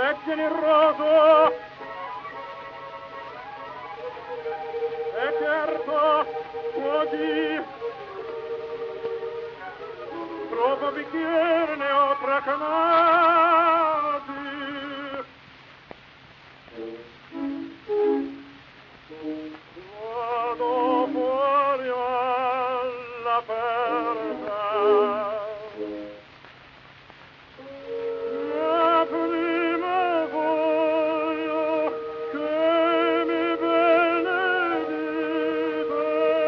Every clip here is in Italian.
è generoso, è certo, così, troppo bicchiere ne ho tracamati. Vado fuori all'aperta, ma prima voglio che mi benedite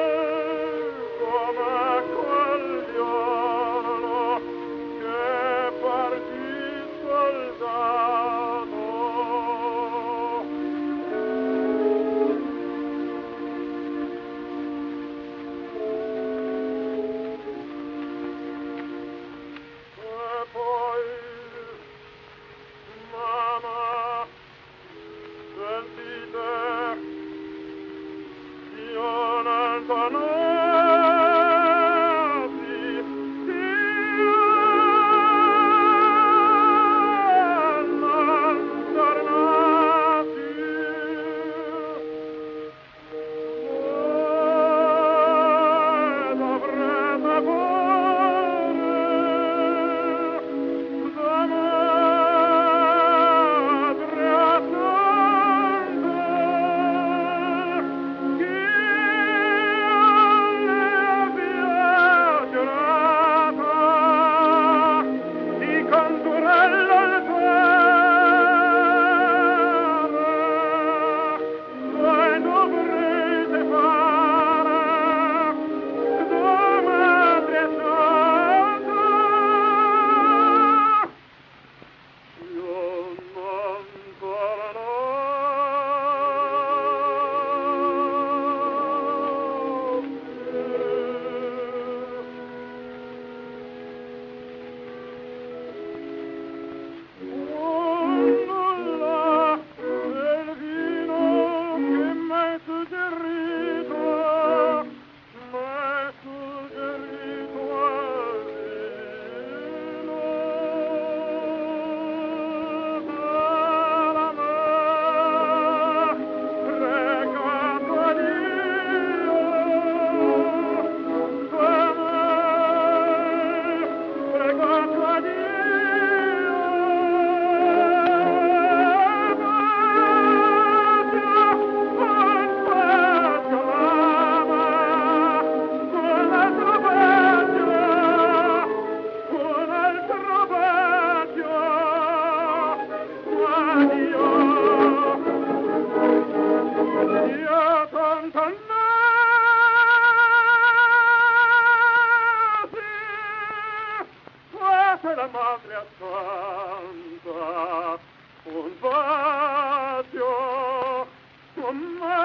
come quel giorno che partì soldato. E poi, mamma, sentite, io non conosci, io non tornassi. Voi dovrete pure da madre accanto, chi ne abbia giurata di condurello al cuore, voi dovrete fare da madre santa. Io non tornerò nulla del vino che m'hai suggerito al vino per me, pregato a Dio per me, pregato a Dio. La madre accanto, un bacio, un